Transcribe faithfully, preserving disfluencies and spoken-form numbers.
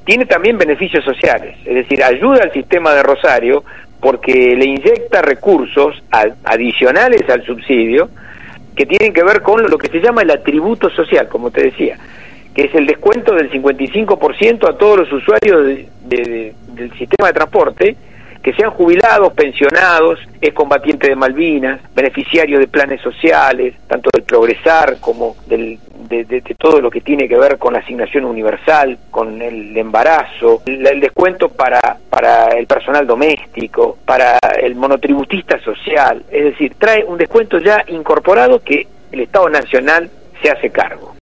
tiene también beneficios sociales, es decir, ayuda al sistema de Rosario porque le inyecta recursos a, adicionales al subsidio que tienen que ver con lo que se llama el atributo social, como te decía, que es el descuento del cincuenta y cinco por ciento a todos los usuarios de, de, de, del sistema de transporte que sean jubilados, pensionados, excombatientes de Malvinas, beneficiarios de planes sociales, tanto del Progresar como del, de, de, de todo lo que tiene que ver con la asignación universal, con el embarazo, el, el descuento para, para el personal doméstico, para el monotributista social, es decir, trae un descuento ya incorporado que el Estado Nacional se hace cargo.